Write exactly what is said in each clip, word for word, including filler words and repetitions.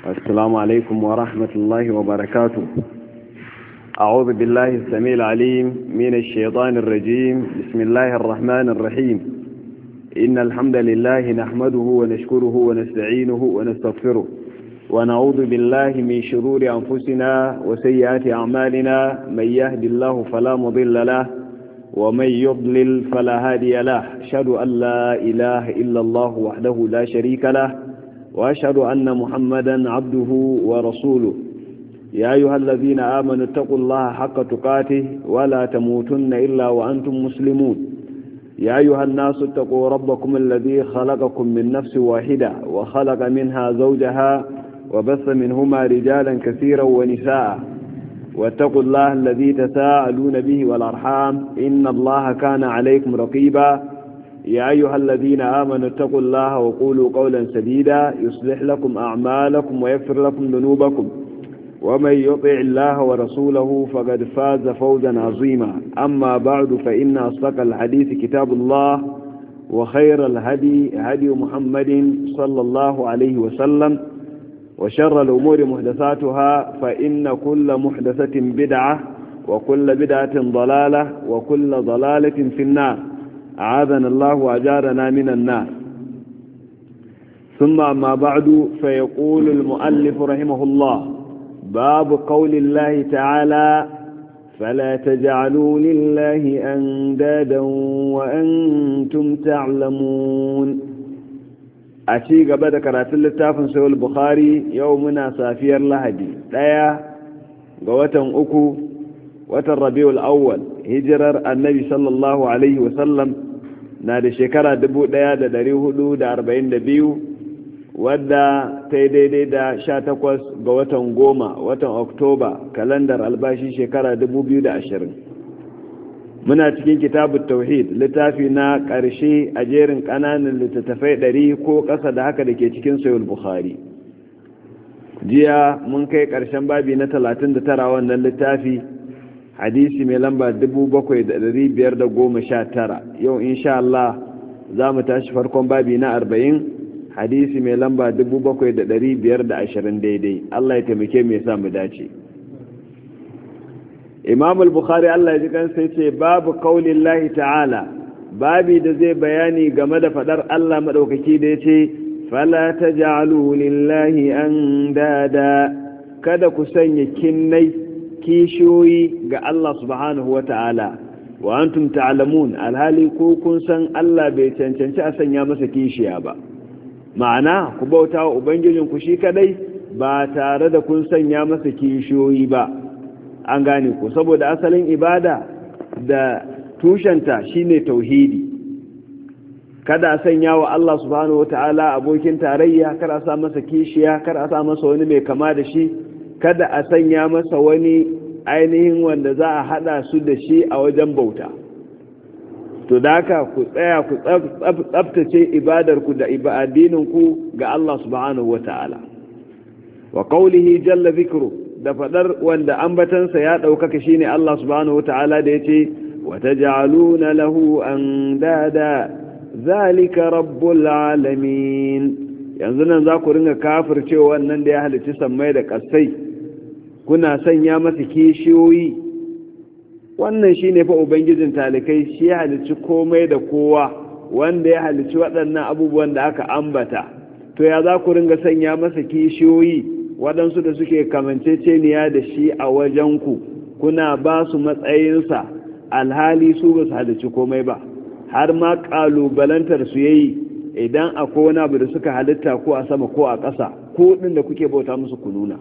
السلام عليكم ورحمة الله وبركاته. أعوذ بالله السميع العليم من الشيطان الرجيم. بسم الله الرحمن الرحيم. إن الحمد لله نحمده ونشكره ونستعينه ونستغفره ونعوذ بالله من شرور أنفسنا وسيئات أعمالنا. من يهد الله فلا مضل له ومن يضلل فلا هادي له. أشهد أن لا إله إلا الله وحده لا شريك له وأشهد أن محمدا عبده ورسوله. يا أيها الذين آمنوا اتقوا الله حق تقاته ولا تموتن إلا وأنتم مسلمون. يا أيها الناس اتقوا ربكم الذي خلقكم من نفس واحدة وخلق منها زوجها وبث منهما رجالا كثيرا ونساء. واتقوا الله الذي تساءلون به والأرحام إن الله كان عليكم رقيبا. يا أيها الذين آمنوا اتقوا الله وقولوا قولا سديدا يصلح لكم أعمالكم ويغفر لكم ذنوبكم ومن يطع الله ورسوله فقد فاز فوزا عظيما. أما بعد فإن أصدق الحديث كتاب الله وخير الهدي هدي محمد صلى الله عليه وسلم وشر الأمور محدثاتها فإن كل محدثة بدعة وكل بدعة ضلالة وكل ضلالة في النار. أعاذنا الله وأجارنا من النار. ثم أما بعد فيقول المؤلف رحمه الله: باب قول الله تعالى: فلا تجعلوا لله أندادا وأنتم تعلمون. أشي قبل كرات اللتاف سوى البخاري يومنا سافير لهدي لايا قوة أكو وتربيع الأول hijirar annabi sallallahu alaihi wasallam na da shekara dubu ɗaya da ɗari hudu da arba'in da biyu wadda ta yi daidai da sha takwas ga watan goma watan oktoba kalandar albashi shekara dubu biyu da ashirin. Muna cikin kitabun tauhid littafi na ƙarshe a jerin ƙananan littattafai ɗari ko ƙasa da haka da ke cikin sayul bukhari. Jiya mun kai ƙarshen babi na talatin da tara wannan littafi, hadisi mai lamba dubu bakwai da dari biyar da goma sha tara. Yau insha Allah za mu tashi farkon babi na arba'in, hadisi mai lamba dubu bakwai da dari biyar da ashirin daidai. Allah ya taimake mu ya sa mu dace. Imam al-Bukhari Allah ya ji kansa yace babu qaulillahi ta'ala, babi da zai bayani game da fadar Allah madaukaki da yace fala taj'alu lillahi andada, kada ku sanya kinnai kishiyoyi ga Allah subhanahu wa ta'ala wa antum ta'lamun, alhali ko kun san Allah bai cancanci a sanya masa kishiya ba. Ma'ana ku bauta wa ubangijinku shi kadai ba tare da kun sanya masa kishiyoyi ba. An gane ku, saboda asalin ibada da tushenta shine tauhidi. Kada a sanya wa Allah subhanahu wa ta'ala abokin tarayya, kada a sa masa kishiya, kada a sa masa wani mai kama da shi, kada a sanya masa wani ainihin wanda za a hada su da shi a wajen bauta. To da haka ku tsaya ku tsabtace ibadarku da addininku ga Allah subhanahu wa ta'ala. Wa qawlihi jalla dhikru, da fadar wanda ambatansa ya daukaka shine Allah subhanahu wa ta'ala da yace wa taj'aluna lahu andada zalika rabbul alamin. Yanzu nan za ku ringa kafircewa wannan da ya halicci sammai da ƙasai, kuna sanya masa kishiyoyi. Wannan shi ne fa ubangijin talikai, shi ya halicci komai da kowa, wanda ya halicci waɗannan abubuwan da aka ambata. To ya za ku ringa sanya masa kishiyoyi waɗansu da suke kamanceceniya da shi a wajenku, kuna ba su matsayinsa alhali su ba su halicci komai ba, har ma ƙalubalantar su yayi idan akwai wani abu da suka halitta ko a sama ko a ƙasa, ko ɗin da kuke bauta musu ku nuna.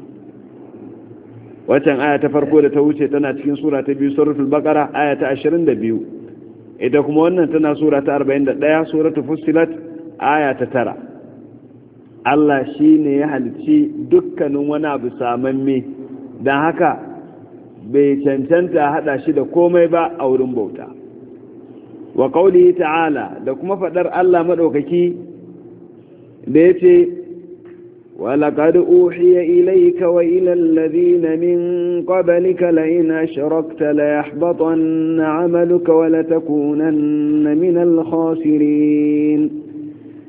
Waccan aya ta farko da ta wuce tana cikin sura ta biyu suratul baqara aya ta ashirin da biyu, ita kuma wannan tana sura ta arba'in da ɗaya suratul fussilat aya ta tara. Allah shi ne ya halicci dukkanin wani abu samamme, don haka bai cancanta haɗa shi da komai ba a wurin bauta. Wa qaulihi ta'ala, da kuma fadar Allah madaukaki da yace ولقد أوحي إليك وإلى الذين من قبلك لئن أشركت ليحبطن عملك ولتكونن من الخاسرين.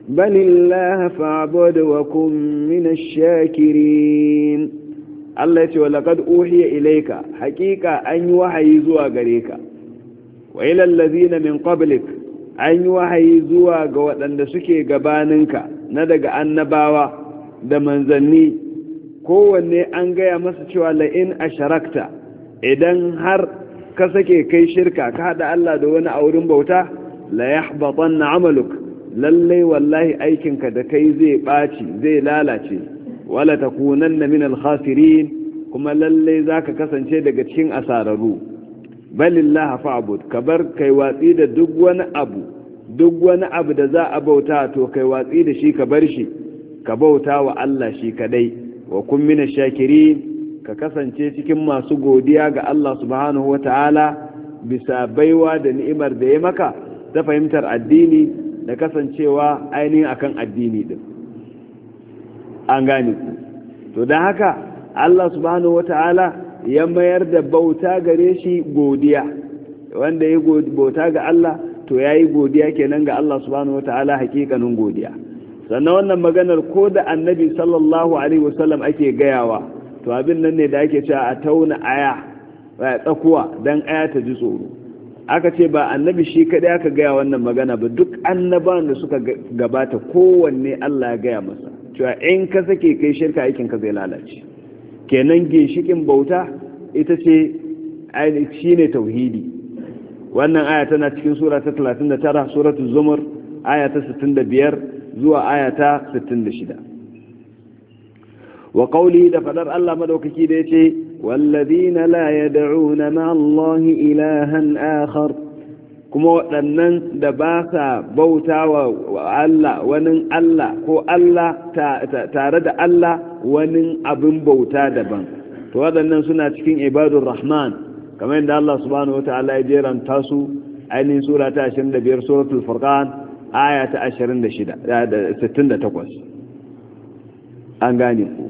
بل الله فاعبد وكن من الشاكرين الله يقول ولقد أوحي إليك حقيقة أن يوحي زوا غريك وإلى الذين من قبلك أن يوحي زوا غوطن سكي غباننك ندق النباوة da manzanni kowanne an gaya masa cewa la'in asharakta idan har ka sake kai shirka ka haɗa Allah da wani a wurin bauta la yahbatanna amaluk lallai wallahi aikinka da kai zai ɓaci zai lalace wala takunanna min al-khasirin kuma lallai zaka kasance daga cikin asararu balillahi fa'bud kabar kai watsi da duk wani abu duk wani abu da za a bauta to kai watsi da shi ka bar shi ka bauta wa Allah shi kadai wa kun mina shakirin ka kasance cikin masu godiya ga Allah subhanahu wata'ala bisa baiwa da ni'imar da ya maka ta fahimtar addini da kasancewa ainihin akan addini din an gane ku to don haka Allah subhanahu wata'ala ya mayar da bauta gare shi godiya wanda ya bauta ga Allah to yayi godiya kenan ga Allah subhanahu wata'ala hakikanin godiya sannan wannan maganar ko da annabi sallallahu alaihi wasallam ake gayawa to abin nan ne da ake cewa a tauna aya ba tsakuwa dan aya ta ji tsoro aka ce ba annabi shi kadai aka gaya wannan magana ba duk annabawan da suka gabata kowanne Allah ya gaya masa cewa in ka sake kai shirka aikin ka zai lalace kenan ginshikin bauta ita ce shine tauhidi wannan aya tana cikin sura ta talatin da tara suratul zumar aya ta sittin da biyar zuwa ayata sittin da shida wa qawli da fadar Allah madaukaki da yace walladhina la yad'una ma Allahi ilahan akhar kuma waɗannan da ba sa bautawa Allah wani Allah ko Allah tare da Allah wani abin bauta daban to waɗannan suna cikin ibadur rahman kamar yadda Allah subhanahu wataala ya jeranta su ainihin sura ta ashirin da biyar suratul furqan aya ta ashirin da shida da sittin da takwas an gane ku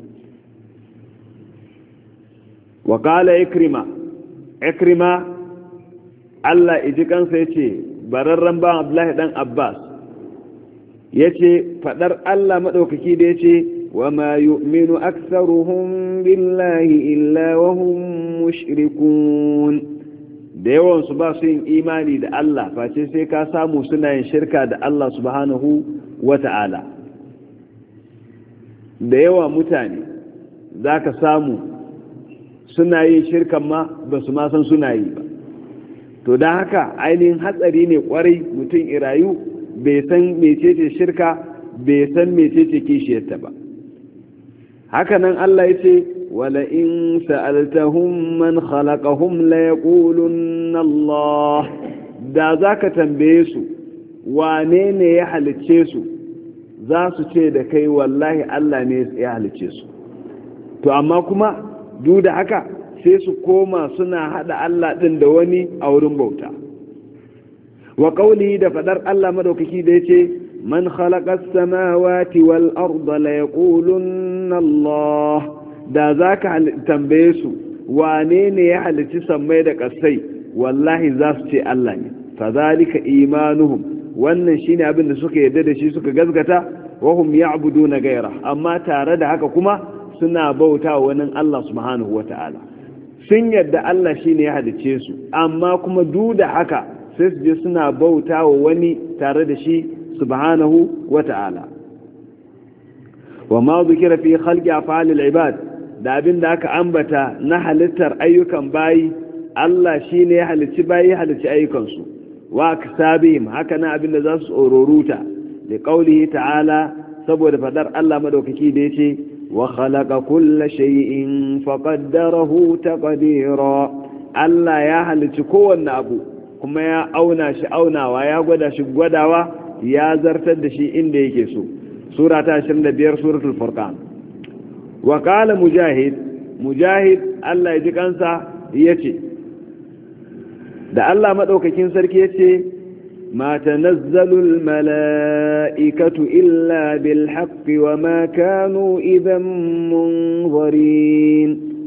wa qala ikrima ikrima Allah iji kansa yace bararran ba Abdullahi dan Abbas yace fadar Allah madaukaki da yace wama yu'minu aktharuhum billahi illa wa hum mushrikun da yawansu ba su yin imani da Allah face sai ka samu suna yin shirka da Allah subhanahu wa ta'ala da yawa mutane za ka samu suna yin shirkan ma ba su ma san suna yi ba to don haka ainihin hatsari ne kwarai mutum irayu bai san mecece shirka bai san mecece kishiyarta ba haka nan Allah ya ce ولئن سألتهم من خلقهم ليقولن الله da za ka tambaye su wane ne ya halicce su za su ce da kai wallahi Allah ne ya halicce su to amma kuma duk da haka sai su koma suna hada Allah din da wani a wurin bauta wa qawli da fadar Allah madaukaki da yace man khalaqa as-samawati wal arda la yaqulunna Allah da za ka tambaye su wane ne ya halicci sammai da ƙasai wallahi za su ce Allah ne fa zalika imanuhum wannan shine abin da suka yarda da shi suka gazgata wa hum ya'buduna ghayra amma tare da haka kuma suna bauta wa wani Allah subhanahu wata'ala sun yarda Allah shine ya halicce su amma kuma duk da haka sai su je suna bauta wa wani tare da shi subhanahu wata'ala wa ma dhikra fi khalqi af'alil ibad da abin da aka ambata na halittar ayyukan bayi Allah shi ne ya halicci bayi ya halicci ayyukansu wa kasabihim haka na abin da za su tsororuta da ƙaulihi ta'ala saboda fadar Allah madaukaki da yace wa khalaqa kulla shay'in faqaddarahu taqdira Allah ya halicci kowanne abu kuma ya auna shi aunawa ya gwada shi gwadawa ya zartar da shi inda yake so sura ta ashirin da biyar suratul furqan wa qala mujahid mujahid Allah ya ji kansa yace da Allah madaukakin sarki yace ma tanazzalul malaikatu illa bil haqqi wa ma kanu idan munzirin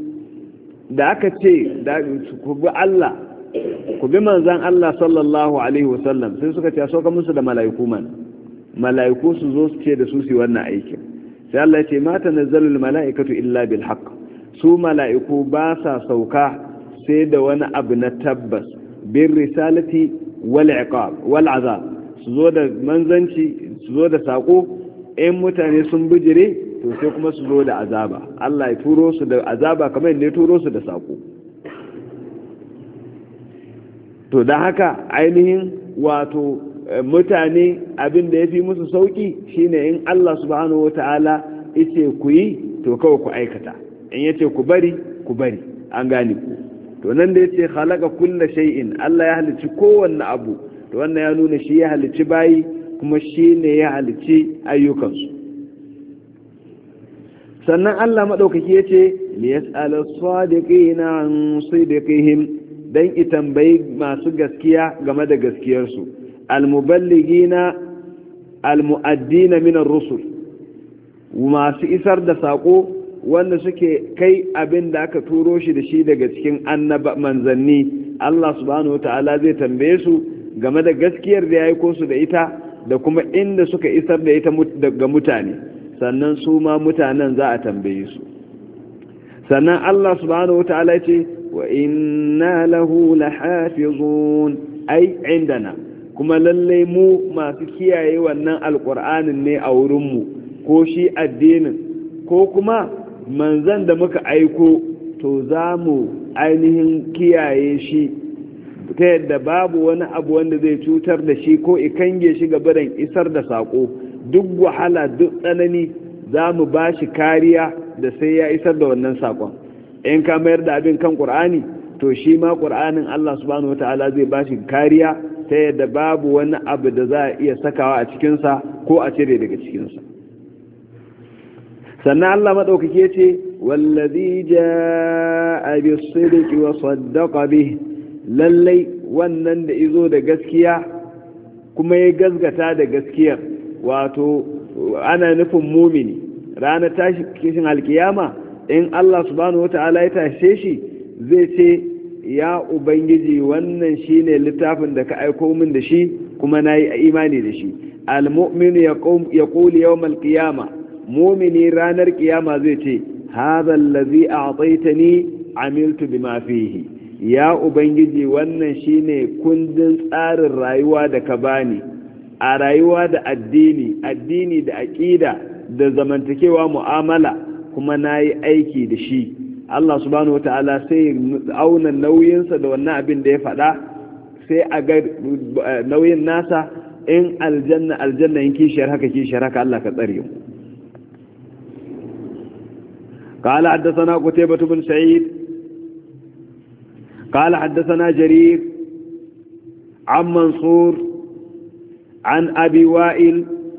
da aka ce da ku bi Allah ku bi manzon Allah sallallahu alaihi wasallam sai suka ce so ka musu da malaiku man mala'iku su zo su ce da su su wannan aikin. sai Allah ya ce ma tanazzalul mala'ikatu illa bil haqq, su mala'iku ba sa sauka sai da wani abu na tabbas, bin risalati wal iqab wal azab, su zo da manzanci, su zo da sako, in mutane sun bijire to sai kuma su zo da azaba. Allah ya turo su da azaba kamar yadda ya turo su da sako. to da haka ainihin wato mutane abin da ya fi musu sauki shine in Allah subhanahu wata'ala yace ku yi to kawai ku aikata, in yace ku bari ku bari, an gane ku. to nan da yace khalaqa kulla shay'in, Allah ya halicci kowanne abu, to wannan ya nuna shi ya halicci bayi kuma shi ne ya halicci ayyukansu. sannan Allah madaukaki yace li yas'ala as-sadiqina an sidqihim, dan itambayi masu gaskiya game da gaskiyarsu, al-muballighina al-mu'addina min ar-rusul, masu isar da sako wanda suke kai abin da aka turo shi da shi daga cikin annaba manzanni. Allah subhanahu wata'ala zai tambaye su game da gaskiyar da ya aiko su da ita da kuma inda suka isar da ita ga mutane, sannan su ma mutanen za a tambaye su. sannan Allah subhanahu wata'ala ce wa inna lahu lahafizun, ai indana, kuma lallai mu masu kiyaye wannan alqur'anin ne a wurinmu, ko shi addinin ko kuma manzan da muka aiko, to za mu ainihin kiyaye shi ta yadda babu wani abu wanda zai cutar da shi ko ikange shi gabaran isar da saƙo. duk wahala duk tsanani za mu ba shi kariya da sai ya isar da wannan saƙon. in ka mayar da abin kan ƙur'ani, to shi ma ƙur'anin Allah subhanahu wata'ala zai ba shi kariya ta yadda babu wani abu da za a iya sakawa a cikinsa ko a cire daga cikinsa. sannan Allah maɗaukake ce wallazi ja'a bis-sidqi wa saddaqa bih, lallai wannan da izo da gaskiya kuma ya gazgata da gaskiyar, wato ana nufin mumini ranar tashi kishin alkiyama, in Allah subhanahu wata'ala ya tashe shi zai ce ya ubangiji wannan shine littafin da ka aiko min da shi kuma nayi imani da shi. al-mu'minu yaqulu yawm al-qiyama, mumini ranar kiyama zai ce hadha allazi a'taytani amiltu bima fihi, ya ubangiji wannan shine kundin tsarin rayuwa da ka bani, a rayuwa da addini addini da aqida da zamantakewa mu'amala, kuma nayi aiki da shi. Allah subhanahu wataala sai auna nauyinsa da wannan abin da ya faɗa, sai a ga nauyin nasa, in aljanna aljanna in kishiyar haka kishiyar haka, Allah ka tsare mu. قال حدثنا قتيبة بن سعيد قال حدثنا جرير عن منصور عن أبي وائل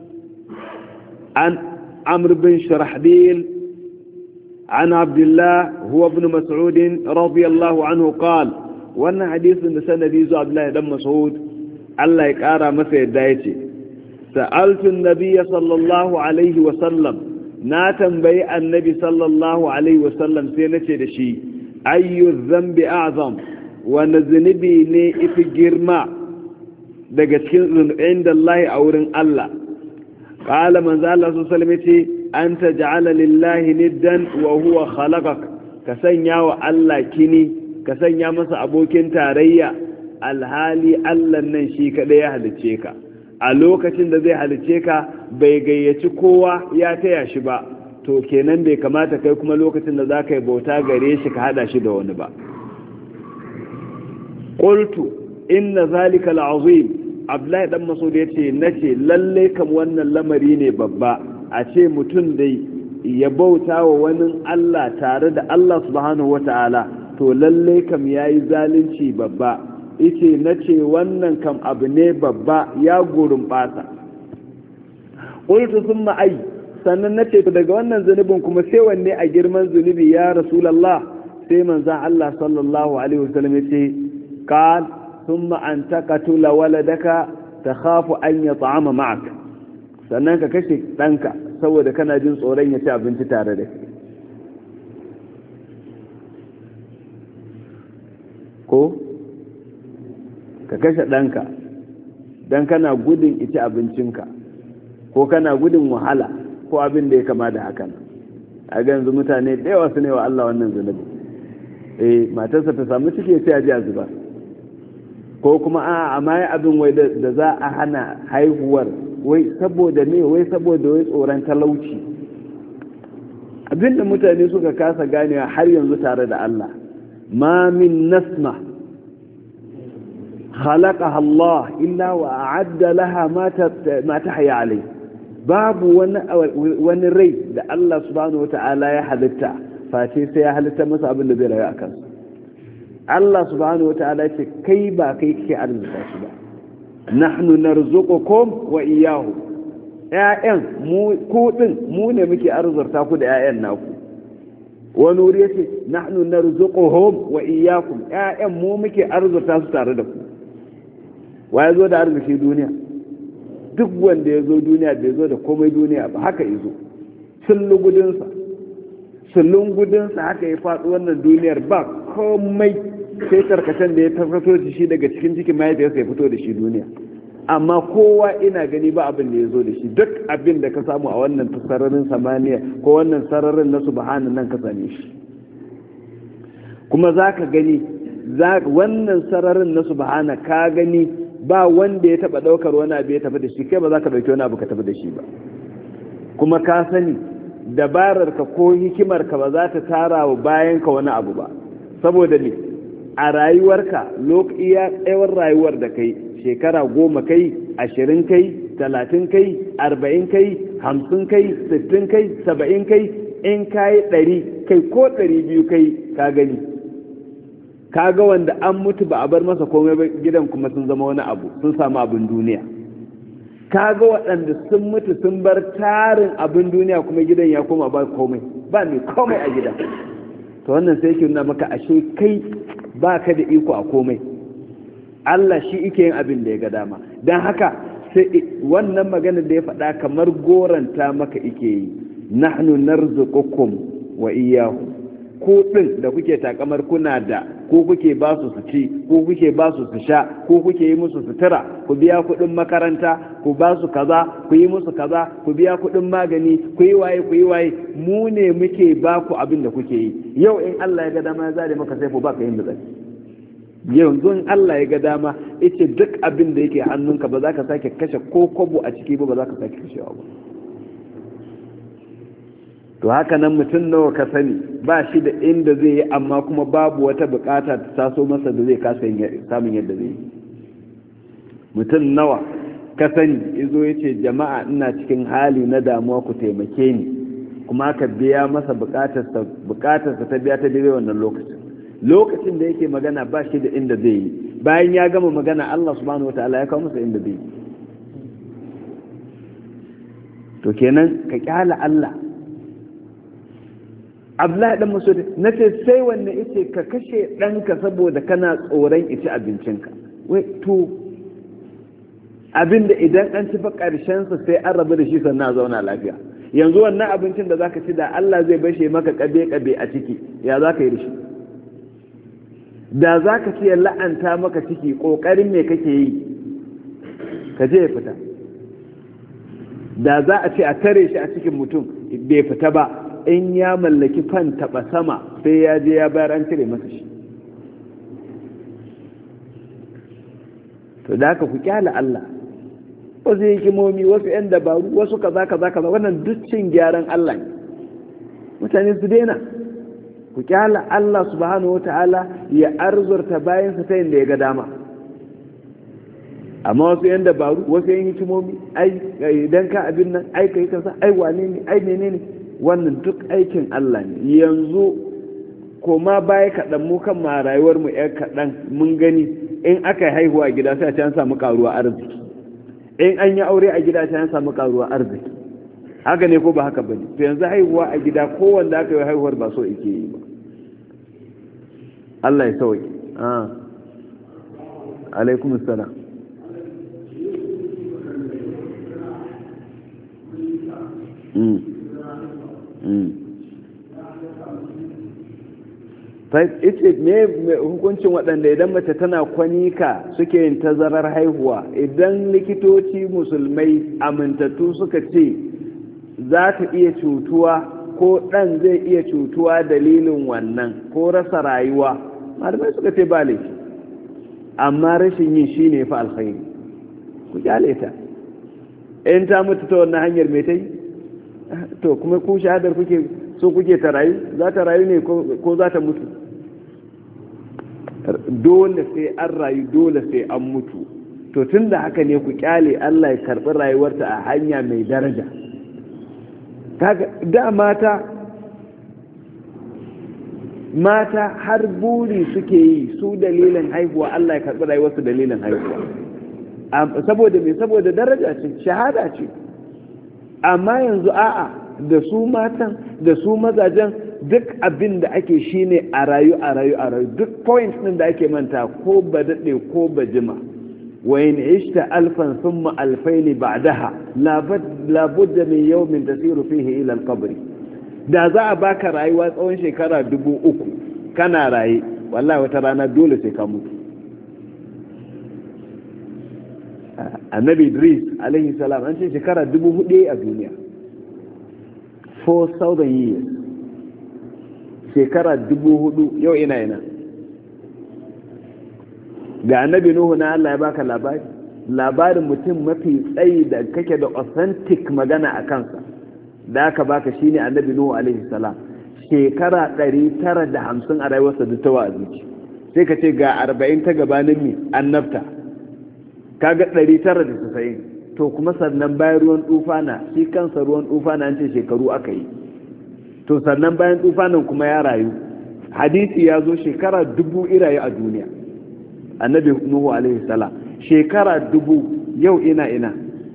عن عمرو بن شرحبيل عن عبد الله هو ابن مسعود رضي الله عنه قال، وانا حديث سندي عبد الله بن مسعود الله يقارى مسا يدايتي، سألت النبي صلى الله عليه وسلم، na tambayi annabi sallallahu alaihi wasallam sai nace da shi ayyu dhanbi a'zam, wani zunubi ne ifi girma daga cikin zunubin da Allah a wurin Allah. qala manzo Allah sallallahu alaihi wasallam yace anta ja'ala lillahi niddan wa huwa khalaqak, ka sanya wa Allah kini, ka sanya masa abokin tarayya, alhali Allah nan shi kadai ya halice ka. a lokacin da zai halice ka bai gayyaci kowa ya taya shi ba, to kenan bai kamata kai kuma lokacin da za ka yi bauta gare shi ka hada shi da wani ba. qultu inna zalika al'azim, Abdullahi dan Mas'ud yace nace lalle kam wannan lamari ne babba, a ce mutum dai ya bauta wa wani Allah tare da Allah subhanahu wata'ala, to lalle kam yayi zalunci babba. ice na ce wannan kam abu ne babba ya gurin bata. ƙultu sun ma'ai, sannan na ce daga wannan zunubin kuma sai wanne a girman zunubi ya rasulallah, sai manzan Allah sallallahu alaihi wasallam ya ce qal thumma an taqatula waladaka takhafu an yat'ama ma'ak, sannan ka kashe ɗanka saboda kana jin tsoron ya ci abinci tare da kai. ko ka kashe ɗanka don kana gudun ita abincinka, ko kana gudun wahala ko abin da ya kama da hakan. A ga yanzu mutane da yawa su ne wa Allah wannan zunubi. eh matarsa ta samu ciki sai a ji a zuba, ko kuma a amma ya abin wai da za a hana haihuwar wai saboda ne wai saboda wai tsoron talauci. Abin da mutane suka kasa ganewa har yanzu tare da Allah, ma min nasma khalaqaha Allah illa wa a'adda laha ma tahya alai. Babu wani wani rai da Allah subhanahu wata'ala ya halitta face sai ya halitta masa abin da zai rayu a kansa. Allah subhanahu wata'ala ce kai ba kai kike arzuta shi ba, nahnu narzuqukum wa iyyahu. ƴaƴan mu ku din mu ne muke arzurta ku da ƴaƴan naku. wani wuri yace nahnu narzuquhum wa iyyakum, ƴaƴan mu muke arzurta su tare da ku. wa ya zo da arziki duniya? Duk wanda ya zo duniya bai zo da komai duniya ba, haka ya zo sullu gudunsa sullun gudunsa haka ya faɗi wannan duniyar ba komai sai tarkacen da ya fito da shi daga cikin cikin mahaifiyarsa ya fito da shi duniya. Amma kowa ina gani ba abin da ya zo da shi. Duk abin da ka samu a wannan sararin samaniya ko wannan sararin na subhana nan ka same shi, kuma za ka gani wannan sararin na subhana ka gani ba wanda ya taba daukar wani abu ya tafi da shi, kai ba za ka dauki wani abu ka tafi da shi ba. Kuma ka sani dabararka ko hikimarka ba za ta tara wa bayanka wani abu ba, saboda ne a rayuwarka iya tsawon rayuwar da kai shekara goma kai, ashirin kai, talatin kai, arba'in kai, hamsin kai, sittin kai, saba'in kai, in kayi ɗari kai ko ɗari biyu kai ka gani. Kaga wanda an mutu ba a bar masa komai ba, gidan kuma sun zama wani abu, sun samu abin duniya. Kaga waɗanda sun mutu sun bar tarin abin duniya kuma gidan ya koma ba komai, ba mai komai a gidan. To wannan sai ke nuna maka ashe kai ba ka da iko a komai, Allah shi ike yin abin da ya ga dama. Don haka sai wannan magana da ya faɗa kamar goranta maka ike yi, nahnu narzuqukum wa iyyahu. Ko ɗin da kuke takamar kuna da, ko kuke ba su su ci, ko kuke ba su su sha, ko kuke yi musu sutura, ku biya kuɗin makaranta, ku ba su kaza, ku yi musu kaza, ku biya kuɗin magani, ku yi waye ku yi waye, mu ne muke ba ku abin da kuke yi. Yau in Allah ya ga dama ya zare maka sai ku ba ka yin da zai. Yanzu in Allah ya ga dama ita duk abin da yake hannunka ba za ka sake kashe ko kobo a ciki ba, ba za ka sake kashewa ba. To haka nan mutum nawa ka sani ba shi da inda zai yi, amma kuma babu wata bukata ta taso masa da zai kasa samun yadda zai yi. Mutum nawa ka sani izo ya ce jama'a ina cikin hali na damuwa ku taimake ni, kuma ka biya masa bukatarsa ta biya ta daidai wannan lokacin. Lokacin da yake magana ba shi da inda zai yi, bayan ya gama magana Allah subhanahu wataala ya kawo masa inda zai yi. To kenan ka kyala Allah. Abdullahi dan Mas'ud nace sai wanne yace ka kashe danka saboda kana tsoron ici abincinka. Wai to abinda idan an ci fa karshen sa sai an rabu da shi sannan a zauna lafiya. Yanzu wannan abincin da zaka ci da Allah zai bashe maka kabe kabe a ciki, ya zaka yi da shi? Da zaka ci ya la'anta maka ciki, kokarin me kake yi? Ka je ya fita. Da za a ce a tare shi a cikin mutum bai fita ba, in ya mallaki fan taba sama sai ya je ya bayar an cire masa shi. To da haka ku kyala Allah, wasu hikimomi, wasu yan dabaru, wasu kaza kaza kaza, wannan duk cin gyaran Allah ne. Mutane su daina, ku kyala Allah subhanahu wata'ala ya arzurta bayan sa ta inda ya ga dama. Amma wasu yan dabaru, wasu yan hikimomi, ai idan ka abin nan, ai kai kaza, ai wane ne, ai menene ne, wannan duk aikin Allah ne. Yanzu koma baya kaɗan mu kan ma rayuwar mu ƴan kaɗan mun gani, in aka haihuwa a gida sai a ce an samu karuwa arziki, in an yi aure a gida sai an samu karuwa arziki. Haka ne ko ba haka bane? To yanzu haihuwa a gida ko wanda aka yi haihuwar ba so yake yi ba. Allah ya sauke. Ah, alaikum assalam. Mm. ita me hukuncin waɗanda idan mace tana kwanika suke yin tazarar haihuwa, idan likitoci musulmai amintattu suka ce za ta iya cutuwa ko ɗan zai iya cutuwa dalilin wannan ko rasa rayuwa, malamai suka ce ba laifi, amma rashin yin shi ne fa alkhairi, ku kyale ta. in ta mutu ta wannan hanyar mai ta yi, to kuma ku shahadar kuke so kuke ta rayu, za ta rayu ne ko za ta mutu? Dole sai an rayu, dole sai an mutu. To tun da haka ne ku kyale Allah ya karɓi rayuwarta a hanya mai daraja. Da mata mata har buri suke yi su dalilin haihuwa, Allah ya karɓi rayuwarsu dalilin haihuwa. Saboda me? Saboda daraja ce, shahada ce. Amma yanzu a'a, da su matan da su mazajen duk abin da ake shine a rayu a rayu a rayu, duk point din da ake manta ko ba daɗe ko ba jima. wa in ishta alfan thumma alfaini ba'daha la budda min yawmin tasiru fihi ila al-qabr. Da za a baka rayuwa tsawon shekara dubu uku kana raye, wallahi wata rana dole sai ka mutu. Annabi Idris alaihi salam an ce shekara dubu hudu a duniya, four thousand years, shekara dubu hudu. Yau ina ina ga annabi Nuhu na Allah ya baka labari, labarin mutum mafi tsayi da kake da authentic magana a kansa da aka baka shine annabi Nuhu alaihi salam, shekara ɗari tara da hamsin a rayuwarsa da ta wa'azi. sai ka ce ga arba'in ta gabanin mi annabta, kaga ɗari tara da tasa'in. to kuma sannan bayan ruwan tufana, shi kansa ruwan tufana an ce shekaru aka yi. to sannan bayan tufanin kuma ya rayu, hadisi ya zo shekara dubu iraye a duniya annabi Nuhu alaihi salam, shekara dubu. yau ina ina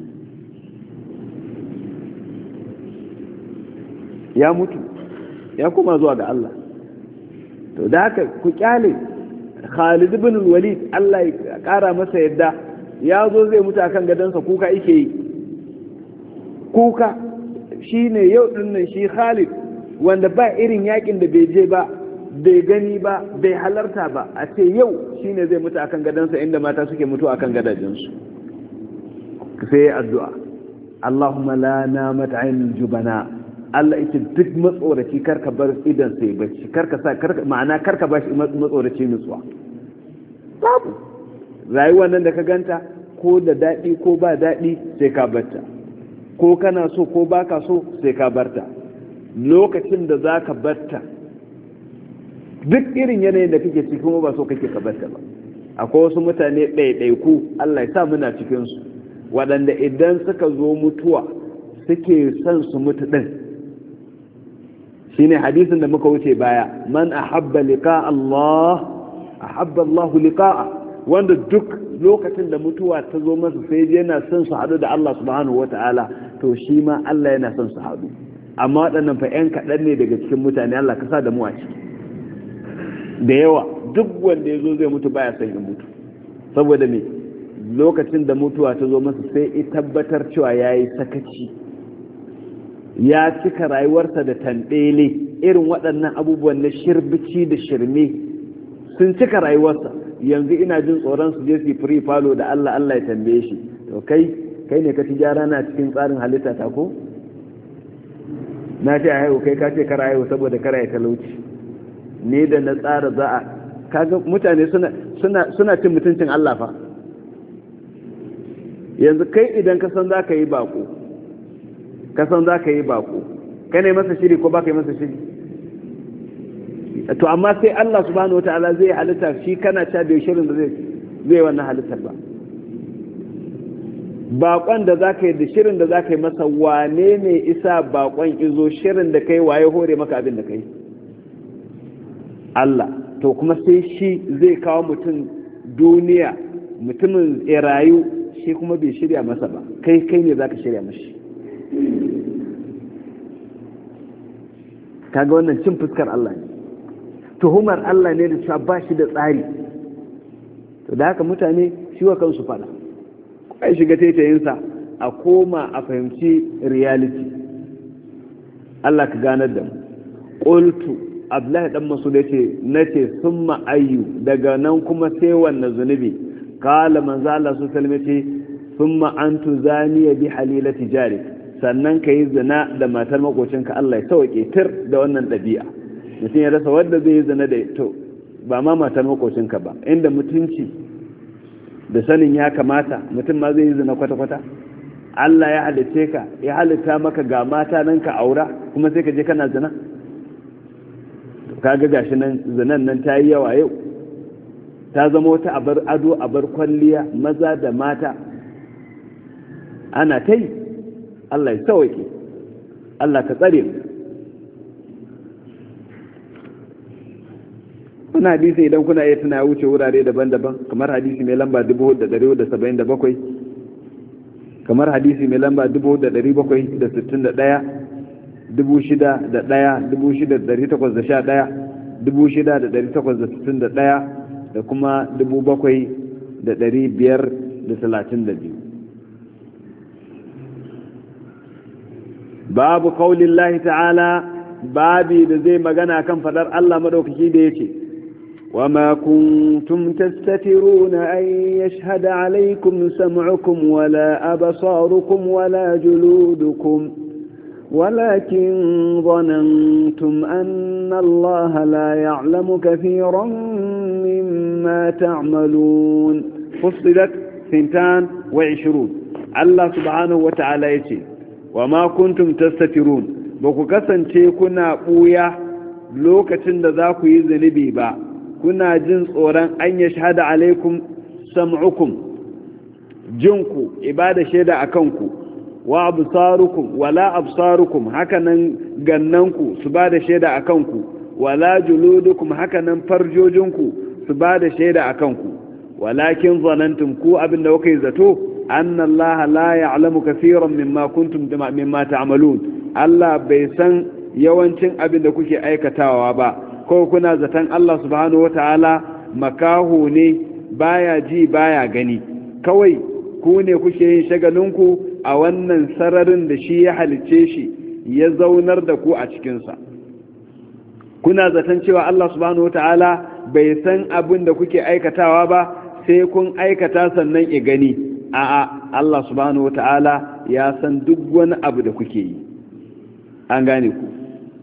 ya mutu ya kuma zuwa ga Allah. to da haka ku kyale Khalid ibn Walid, Allah ya kara masa yadda, ya zo zai mutu akan gadansa, kuka yake yi, kuka shine yau dinnan shi Khalid wanda ba irin yakin da bai je ba, bai gani ba, bai halarta ba, a ce yau shine zai mutu akan gadansa inda mata suke mutu akan gadajensu. sai addu'a, Allahumma la namat ainul jubana, Allah yake duk matsoraci karka bar idan sai bacci, karka sa karka ma'ana karka bashi matsoraci nutsuwa. babu rayuwar nan da ka ganta, ko da dadi ko ba dadi sai ka barta, ko kana so ko baka so sai ka barta. lokacin da zaka barta, duk irin yanayin da kake ciki kuma ba so kake ka barta ba. akwai wasu mutane ɗaiɗaiku, Allah ya sa muna cikin su, waɗanda idan suka zo mutuwa suke son su mutu din. shine hadisin da muka wuce baya, man ahabba liqa Allah ahabba Allah liqa'a, wanda duk lokacin da mutuwa ta zo masa sai yana son su hadu da Allah subhanahu wataala, to shi ma Allah yana son su hadu. amma waɗannan fa ƴan kaɗan ne daga cikin mutane, Allah ka sa da mu a ciki. da yawa duk wanda ya zo zai mutu baya son ya mutu, saboda me? lokacin da mutuwa ta zo masa sai ya tabbatar cewa yayi sakaci, ya cika rayuwarsa da tambele, irin waɗannan abubuwan na shirbici da shirme sun cika rayuwarsa. yanzu ina jin tsoron su je su free falo da Allah Allah ya tambaye shi, to kai kai ne ka ci gyara na cikin tsarin halitta ta ko? na ce a haihu, kai ka ce kara haihu saboda kara ya talauci. ne da na tsara za a kaga mutane suna suna suna cin mutuncin Allah fa. yanzu kai idan ka san za ka yi bako ka san za ka yi bako, ka ne masa shiri ko ba ka yi masa shiri? to amma sai Allah subhanahu wa ta'ala zai halitta shi, kana ta da shirin da zai zai wannan halittar ba. bakon da za ka yi da shirin da za ka yi masa, wane ne isa bakon izo shirin da kai, waye hore maka abin da kai? Allah. to kuma sai shi zai kawo mutum duniya, mutumin ya rayu, shi kuma bai shirya masa ba, kai kai ne za ka shirya mashi. kaga wannan cin fuskar Allah ne, tuhumar Allah ne da cewa ba shi da tsari. to da haka mutane shi wa kansu fada, kai shiga taitayinsa, a koma a fahimci reality. Allah ka ganar da mu. qultu Abdullahi dan Mas'ud yace nace summa ayyu daga nan kuma sai wannan zunubi qala manzo Allah sallallahu alaihi wasallam yace summa antu zaniya bi halilati jari sannan kai zina da matar makocinka Allah ya sauke tir da wannan dabi'a mutum ya rasa wanda zai yi zina da to ba ma matar makocinka ba inda mutunci da sanin ya kamata mutum ma zai yi zina kwata-kwata Allah ya halice ka ya halitta maka ga mata nan ka aura kuma sai ka je kana zina kaga gashi nan zinan nan ta yi yawa yau ta zama wata abar ado abar kwalliya maza da mata ana ta yi Allah ya sauke Allah ka tsare mu kuna hadisi idan kuna iya tuna wuce wurare daban-daban kamar hadisi mai lamba dubu hudu da dari hudu da saba'in da bakwai kamar hadisi mai lamba dubu hudu da dari bakwai da sittin da ɗaya dubu shida da ɗaya dubu shida da dari takwas da sha ɗaya dubu shida da dari takwas da sittin da ɗaya da kuma dubu bakwai da dari biyar da talatin da biyu babu kaulin lahi ta'ala babi da zai magana kan fadar Allah madaukaki da yake وما كنتم تستترون أن يشهد عليكم سمعكم ولا أبصاركم ولا جلودكم ولكن ظننتم أن الله لا يعلم كثيرا مما تعملون فصلت ثنتان وعشرون الله سبحانه وتعالى يتي وما كنتم تستترون بكو كسن كنا قوية لوكة ذاكو يذنبي با kuna jin tsoron an ya shahada alaikum sam'ukum jinku ibada shaida a kanku wa absarukum wala absarukum hakanan gannanku su ba da shaida a kanku wala juludukum hakanan farjojinku su ba da shaida a kanku walakin zanantum ku abinda kuka yi zato anna Allah la ya'lamu kaseeran mimma kuntum mimma ta'malun Allah bai san yawancin abinda kuke aikatawa ba ko kuna zaton Allah subhanahu wata'ala makaho ne baya ji baya gani kawai ku ne kuke yin shagalinku a wannan sararin da shi ya halice shi ya zaunar da ku a cikinsa kuna zaton cewa Allah subhanahu wata'ala bai san abin da kuke aikatawa ba sai kun aikata sannan ya gani a'a Allah subhanahu wata'ala ya san duk wani abu da kuke yi an gane ku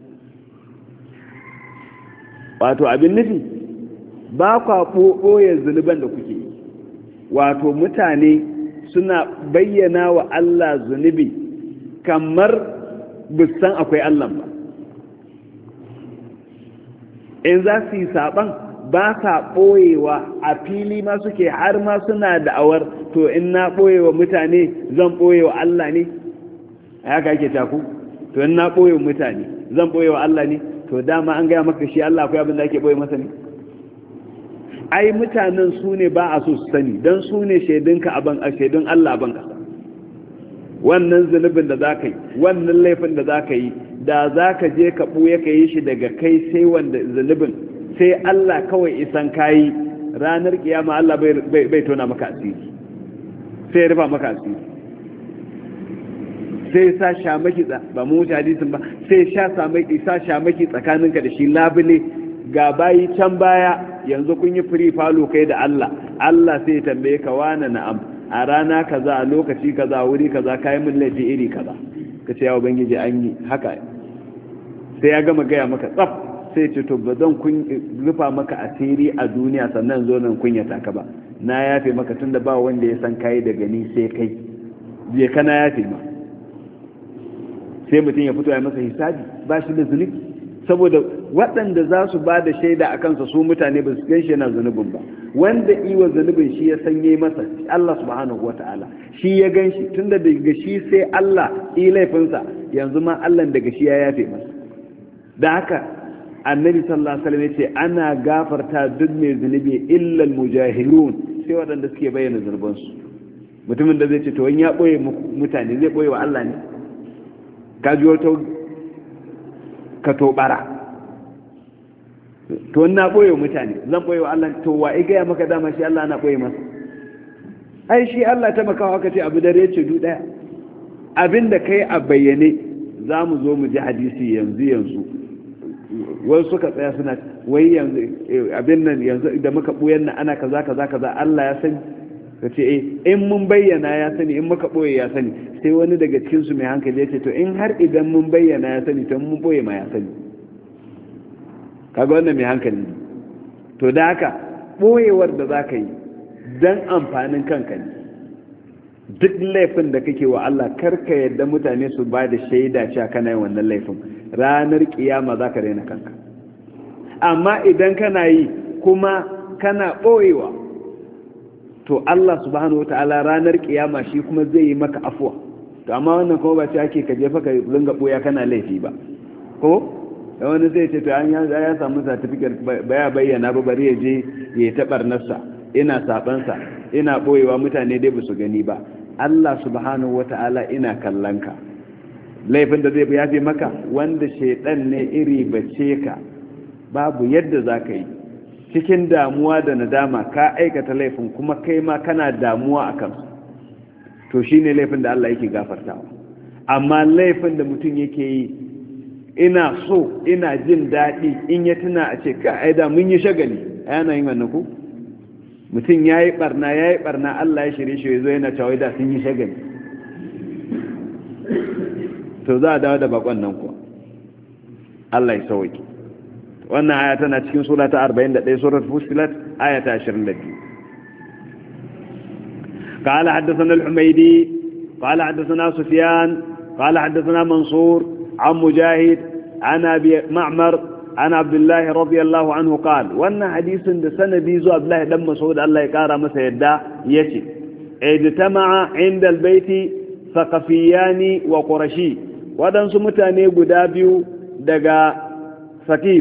wato abin nufi ba kwa ɓoye zunuban da kuke yi wato mutane suna bayyana wa Allah zunubi kamar bisan akwai Allah ba in za su yi saɓan ba sa ɓoyewa a fili ma suke har ma suna da'awar to in na ɓoyewa mutane zan ɓoyewa Allah ne a haka ake taku to in na ɓoyewa mutane zan ɓoyewa Allah ne to dama an gaya maka shi Allah akwai abin da ake boye masa ne ai mutanen su ne ba a so su sani don su ne shaidunka a ban a shaidun Allah a ban kasa wannan zunubin da za ka yi wannan laifin da za ka yi da za ka je ka ɓuya ka yi shi daga kai sai wanda zunubin sai Allah kawai isan kayi ranar kiyama Allah bai tona maka asiri sai ya rufa maka asiri sai sa shamaki ba mu wuce hadisin ba sai sha samaki sa shamaki tsakaninka da shi labule ga bayi can baya yanzu kun yi free falo kai da Allah Allah sai ya tambaye ka wana na'am a rana kaza a lokaci kaza wuri kaza kai min laifi iri kaza kace ya ubangiji an yi haka sai ya gama gaya maka tsaf sai ce to ba zan kun rufa maka asiri a duniya sannan zo nan kunyata ka ba na yafe maka tunda ba wanda ya san kai da gani sai kai je kana yafe ma sai mutum ya fito ya masa hisabi ba shi da zunubi saboda waɗanda za su ba da shaida a kansa su mutane ba su gan shi yana zunubin ba wanda iwa zunubin shi ya sanye masa Allah subhanahu wa ta'ala shi ya gan shi tunda daga shi sai Allah yi laifinsa yanzu ma Allah daga shi ya yafe masa da haka annabi sallallahu alaihi wasallam ya ce ana gafarta duk mai zunubi illa almujahirun sai waɗanda suke bayyana zunubansu mutumin da zai ce to wani ya ɓoye mutane zai ɓoye wa Allah ne ka ji wata ka tobara to na ɓoye mutane zan ɓoye wa Allah to wa igaya maka dama shi Allah na ɓoye masa ai shi Allah ta makawa aka ce abu dare ce du ɗaya abinda kai a bayyane za mu zo mu ji hadisi yanzu yanzu wasu suka tsaya suna wai yanzu abin nan yanzu da muka buyan nan ana kaza kaza kaza Allah ya sani ka ce eh in mun bayyana ya sani in muka boye ya sani. Sai wani daga cikin su mai hankali ya ce to in har idan mun bayyana ya sani to mun boye ma ya sani. Kaga wannan mai hankali to da haka boyewar da zaka yi dan amfanin kanka ne. Duk laifin da kake wa Allah karka yadda mutane su ba da shaida cewa kana yin wannan laifin, ranar kiyama zaka raina kanka. Amma idan kana yi kuma kana boyewa, to Allah subhanahu wataala ranar kiyama shi kuma zai yi maka afwa. To amma wannan kuma ba ce ake ka jefa ka ringa boya kana laifi ba, ko da wani zai ce to an ya samu certificate baya bayyana ba, bari ya je ya tabar nafsa, ina sabansa, ina boyewa mutane dai ba su gani ba. Allah subhanahu wata'ala ina kallanka. Laifin da zai yafe maka wanda shaidan ne iri bace ka, babu yadda za ka yi cikin damuwa da nadama ka aikata laifin kuma kai ma kana damuwa a kansu, to shi ne laifin da Allah yake gafartawa. Amma laifin da mutum yake yi ina so ina jin daɗi in ya tuna a ce ka aida mun yi shagali a yanayin wannan ku mutum ya yi ɓarna ya yi ɓarna Allah ya shirye shi ya zo yana cewa da sun yi shagali, to za a dawo da bakon nan kuwa Allah ya sauki. Wannan aya tana cikin sura ta arba'in da ɗaya surat Fussilat aya ta ashirin da biyu. قال حدثنا الحميدي قال حدثنا سفيان قال حدثنا منصور عن مجاهد عن أبي معمر عن عبد الله رضي الله عنه قال وأن حديث سنة بيزو عبد الله دم مسعود الله يقارى مسيدا يشي اجتمع عند البيت ثقفيان وقرشي ودن سمتاني قدابيو دقا ثقيف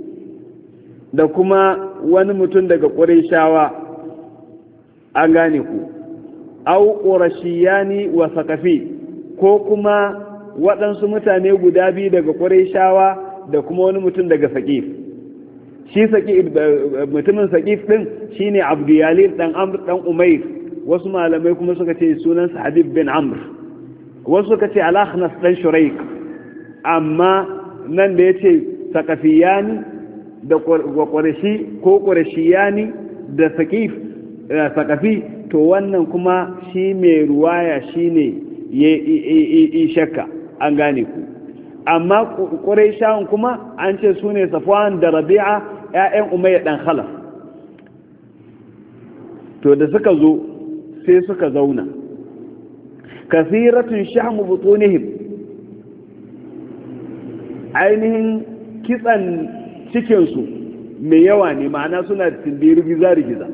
دكما ونمتن دقا قريشاوا أغانيكو أو قرشيان وثقفي كوكما ودن سمتاني قدابي دقا قريشاوا da kuma wani mutum daga Saqif. Shi Saqif mutumin Saqif din shine Abdiyalil dan Amr dan Umayr. Wasu malamai kuma suka ce sunansa Habib bin Amr. Wasu suka ce Al-Akhnas dan Shuraik. Amma nan da yace Saqafiyani da Qurashi ko Qurashiyani da Saqif Saqafi, to wannan kuma shi mai ruwaya shine ya shakka, an gane ku. Amma ƙuraishawan kuma an ce su ne Safwan da Rabi'a ‘ya'yan Umayya ɗan Khalaf. To da suka zo sai suka zauna, kasiratun sha'amu butunihim, ainihin kitsan cikinsu mai yawa ne, ma'ana suna tindiri rigiza-rigiza.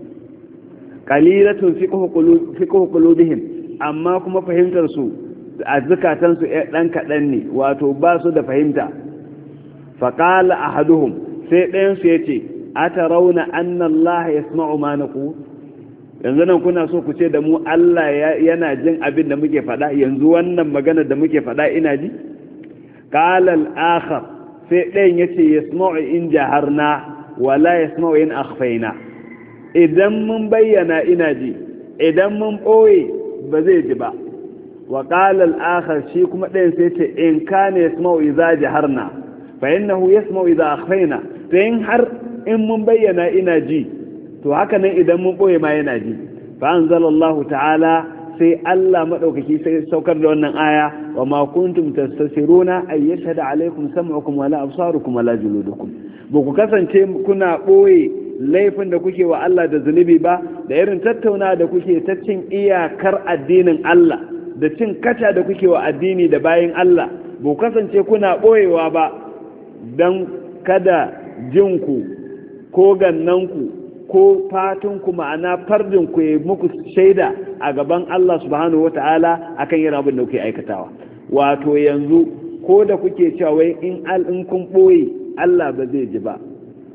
Ƙalilatun fiƙo ƙulubihim, amma kuma fahimtarsu a zukatansu ɗan kaɗan ne, wato ba su da fahimta. faƙala a haduhun sai ɗayansu ya ce a ta rauna annan Allah ya sma'u ma na ku, yanzu nan kuna so ku ce da mu Allah yana jin abin da muke faɗa, yanzu wannan magana da muke faɗa ina ji? ƙalal akhar sai ɗayan ya ce ya sma'u in jaharna wala ya sma'u in akhfaina, idan mun bayyana ina ji, idan mun ɓoye ba zai ji ba. وقال الآخر شيء كما دين سيتي إن كان يسمع إذا جهرنا فإنه يسمع إذا أخفينا، فإن حر إن من بينا إنا جي تو هكذا إذا من بوي ما ينا جي. فأنزل الله تعالى سي ألا مدوكي سي سوكر لنا آية وما كنتم تستسرون أن يشهد عليكم سمعكم ولا أبصاركم ولا جلودكم. بوكو كسان شيء كنا بوي laifin da kuke wa Allah da zunubi ba, da irin tattauna da kuke ta cin iyakar addinin Allah da cin kaca da kuke wa addini da bayin Allah, ba kasance kuna ɓoyewa ba don kada jinku ko gannanku ko fatunku ma'ana fardinku ya muku shaida a gaban Allah subhanahu wa ta'ala akan yin abin da kuke aikatawa. Wato yanzu ko da kuke cewa wai in in kun ɓoye Allah ba zai ji ba,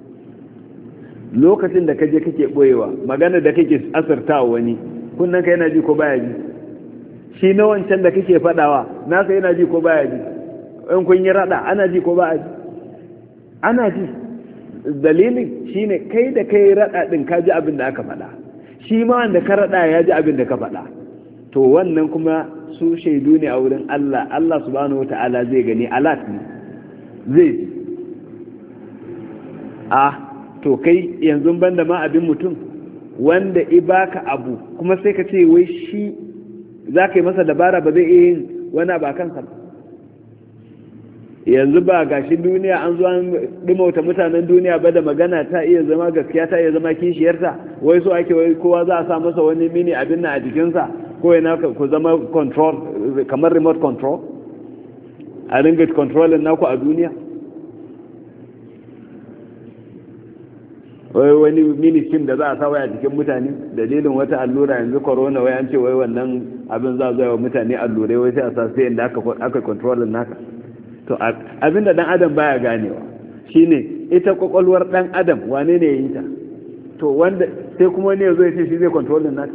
lokacin da kaje kake ɓoyewa magana da kake asirtawa wani kunnan ka yana ji ko baya ji? Shi na wancan da kake fadawa nasa yana ji ko baya ji? In kun yi rada ana ji ko baya ji? Ana ji. Dalilin shine kai da kai rada din ka ji abin da aka fada, shi ma wanda ka rada ya ji abin da ka fada. To wannan kuma su shaidu ne a wurin Allah. Allah subhanahu wataala zai gani, alat ne zai ji. a to kai yanzu banda ma abin mutum wanda i baka abu kuma sai ka ce wai shi za ka yi masa dabara ba zai iya yin wani abu a kansa ba. Yanzu ba gashi duniya an zo an dimauta mutanen duniya ba da magana ta iya zama gaskiya ta iya zama kishiyarta, wai so ake wai kowa za a sa masa wani mini abin na a jikinsa ko yana ku zama control kamar remote control a ringa controlling naku a duniya. Wai wani mini sim da za a sa waya jikin mutane dalilin wata allura yanzu corona wai an ce wai wannan abin za a zo wa mutane allurai wai sai a sa sai inda aka aka controlling naka. To abin da dan adam baya ganewa shine ita kwakwalwar dan adam wane ne yayin ta, to wanda sai kuma ne yazo ya ce shi zai controlling nata.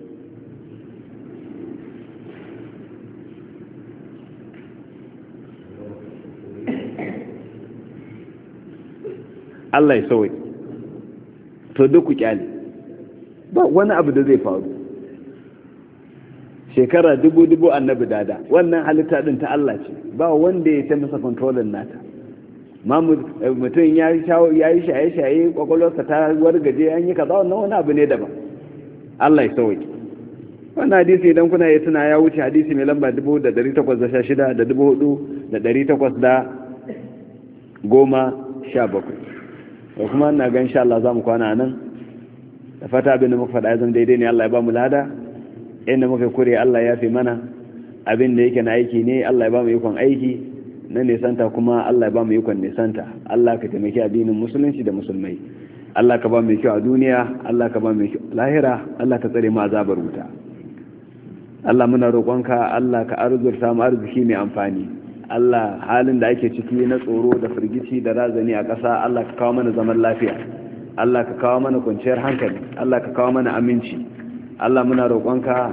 Allah ya sauke. To duk ku kyale ba wani abu da zai faru. Shekara dubu dubu annabi dada wannan halitta din ta Allah ce, ba wanda ya ta masa controlling nata. Ma mutum ya yi shaye-shaye kwakwalwarsa ta wargaje an yi kaza wannan wani abu ne daban. Allah ya sauke. Wannan hadisi idan kuna yi tuna ya wuce hadisi mai lamba dubu da dari takwas da sha shida da dubu hudu da dari takwas da goma sha bakwai. Da kuma ina ga insha Allah za mu kwana nan, da fata abin da muka faɗa ya zama daidai ne Allah ya ba mu lada, inda muka kure Allah ya fi mana, abin da yake na aiki ne Allah ya ba mu ikon aiki, na nisanta kuma Allah ya ba mu ikon nisanta. Allah ka taimaki addinin musulunci da musulmai, Allah ka ba mu kyau a duniya, Allah ka ba mu kyau lahira, Allah ka tsare mu azabar wuta. Allah muna roƙonka Allah ka arzurta mu arziki mai amfani. Allah halin da ake ciki na tsoro da firgici da razani a ƙasa Allah ka kawo mana zaman lafiya, Allah ka kawo mana kwanciyar hankali, Allah ka kawo mana aminci. Allah muna roƙonka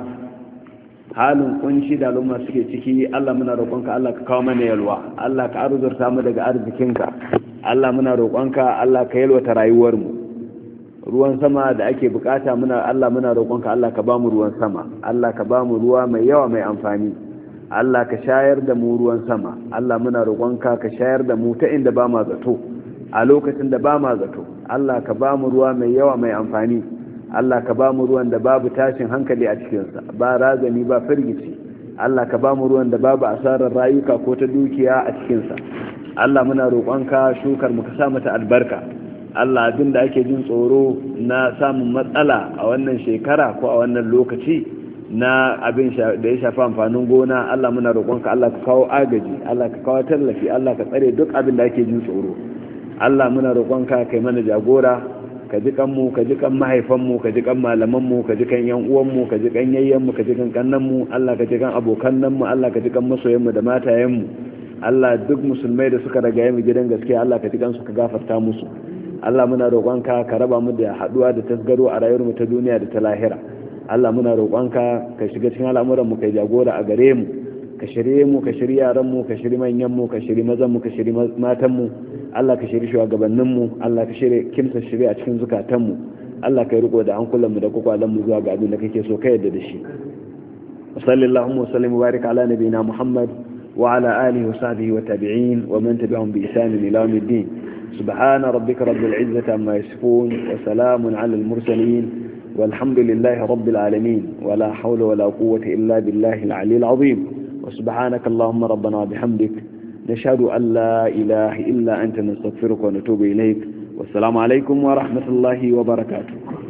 halin kunci da al'umma suke ciki Allah muna roƙonka Allah ka kawo mana yalwa, Allah ka arzurta mu daga arzikinka. Allah muna roƙonka Allah ka yalwata rayuwar mu. Ruwan sama da ake bukata muna Allah muna roƙonka Allah ka ba mu ruwan sama, Allah ka ba mu ruwa mai yawa mai amfani. Allah ka shayar da mu ruwan sama, Allah muna roƙonka ka shayar da mu ta inda ba ma zato a lokacin da ba ma zato. Allah ka ba mu ruwa mai yawa mai amfani, Allah ka ba mu ruwan da babu tashin hankali a cikinsa, ba razani ba firgici. Allah ka ba mu ruwan da babu asarar rayuka ko ta dukiya a cikinsa. Allah muna roƙonka shukar mu ka sa mata albarka. Allah abin da ake jin tsoro na samun matsala a wannan shekara ko a wannan lokaci na abin da ya shafi amfanin gona, Allah muna roƙonka Allah ka kawo agaji, Allah ka kawo tallafi, Allah ka tsare duk abin da ake jin tsoro. Allah muna roƙonka kai mana jagora, ka ji kanmu, ka ji kan mahaifanmu, ka ji kan malamanmu, ka ji kan yan uwanmu, ka ji kan yayyanmu, ka ji kan kannanmu, Allah ka ji kan abokannanmu, Allah ka ji kan masoyanmu da matayenmu. Allah duk musulmai da suka ragaye mu gidan gaskiya Allah ka ji kan su ka gafarta musu. Allah muna roƙonka ka raba mu da haduwa da tasgaro a rayuwar mu ta duniya da ta lahira. Allah muna roƙonka ka shiga cikin al'amuran mu kai jagora a gare mu, ka shirye mu, ka shirye yaran mu, ka shirye manyan mu, ka shirye mazan mu, ka shirye matan mu. Allah ka shirye shugabannin mu, Allah ka shirye kimsa shirye a cikin zukatan mu. Allah ka riko da hankulan mu da kwakwalan mu zuwa ga abin da kake so ka yarda da shi. Sallallahu wa sallam wa barik ala nabiyina Muhammad wa ala alihi wa sahbihi wa tabi'in wa man tabi'ahum bi ihsan ila yawmiddin. سبحان ربك رب العزة عما يصفون وسلام على المرسلين والحمد لله رب العالمين ولا حول ولا قوة إلا بالله العلي العظيم وسبحانك اللهم ربنا بحمدك نشهد أن لا إله إلا أنت نستغفرك ونتوب إليك والسلام عليكم ورحمة الله وبركاته.